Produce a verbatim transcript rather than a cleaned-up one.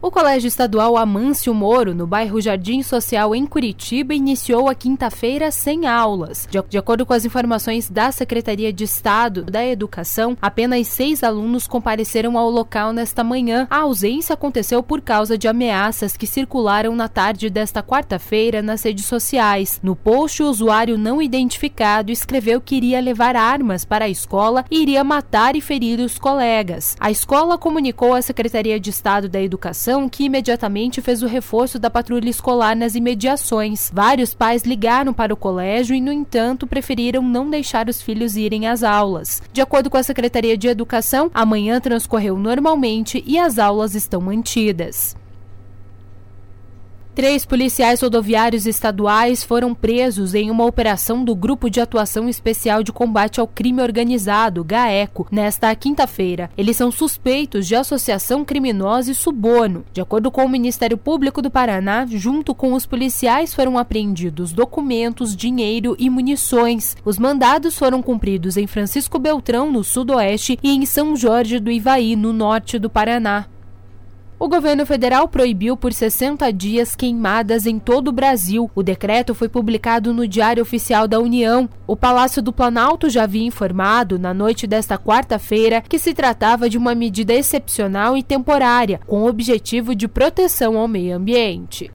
O Colégio Estadual Amâncio Moro, no bairro Jardim Social, em Curitiba, iniciou a quinta-feira sem aulas. De, de acordo com as informações da Secretaria de Estado da Educação, apenas seis alunos compareceram ao local nesta manhã. A ausência aconteceu por causa de ameaças que circularam na tarde desta quarta-feira nas redes sociais. No post, o usuário não identificado escreveu que iria levar armas para a escola e iria matar e ferir os colegas. A escola comunicou à Secretaria de Estado da Educação que imediatamente fez o reforço da patrulha escolar nas imediações. Vários pais ligaram para o colégio e, no entanto, preferiram não deixar os filhos irem às aulas. De acordo com a Secretaria de Educação, a manhã transcorreu normalmente e as aulas estão mantidas. Três policiais rodoviários estaduais foram presos em uma operação do Grupo de Atuação Especial de Combate ao Crime Organizado, GAECO, nesta quinta-feira. Eles são suspeitos de associação criminosa e suborno. De acordo com o Ministério Público do Paraná, junto com os policiais foram apreendidos documentos, dinheiro e munições. Os mandados foram cumpridos em Francisco Beltrão, no sudoeste, e em São Jorge do Ivaí, no norte do Paraná. O governo federal proibiu por sessenta dias queimadas em todo o Brasil. O decreto foi publicado no Diário Oficial da União. O Palácio do Planalto já havia informado, na noite desta quarta-feira, que se tratava de uma medida excepcional e temporária, com o objetivo de proteção ao meio ambiente.